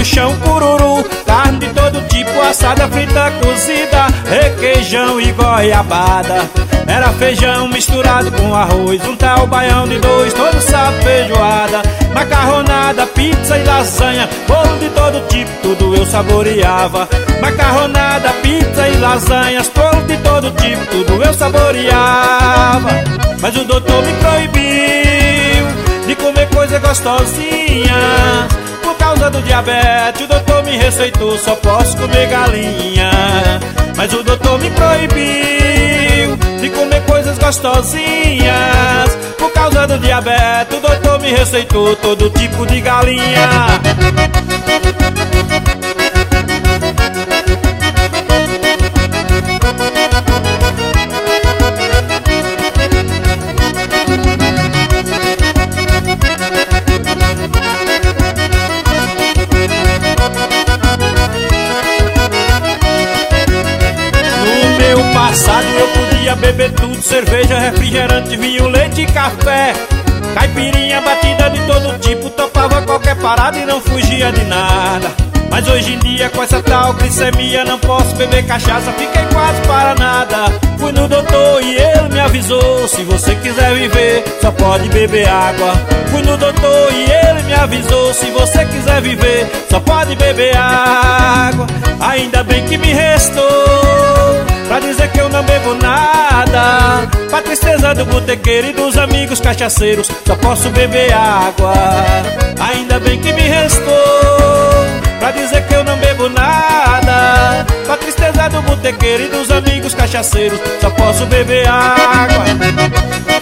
chão, cururu, carne de todo tipo, assada, frita, cozida, requeijão e goiabada. Era feijão misturado com arroz, um tal baião de dois, todo sabe feijoada. Macarronada, pizza e lasanha, bolo de todo tipo, tudo eu saboreava. Macarronada, pizza e lasanhas, bolo de todo tipo, tudo eu saboreava. Mas o doutor me proibiu de comer coisa gostosinha. Por causa do diabetes, o doutor me receitou, só posso comer galinha. Mas o doutor me proibiu de comer coisas gostosinhas. Por causa do diabetes, o doutor me receitou todo tipo de galinha. Passado eu podia beber tudo, cerveja, refrigerante, vinho, leite e café, caipirinha, batida de todo tipo, topava qualquer parada e não fugia de nada. Mas hoje em dia com essa tal glicemia não posso beber cachaça, fiquei quase para nada. Fui no doutor e ele me avisou, se você quiser viver, só pode beber água. Fui no doutor e ele me avisou, se você quiser viver, só pode beber água. Ainda bem que me restou pra dizer que eu não bebo nada, pra tristeza do botequeiro e dos amigos cachaceiros, só posso beber água. Ainda bem que me restou pra dizer que eu não bebo nada, pra tristeza do botequeiro e dos amigos cachaceiros, só posso beber água.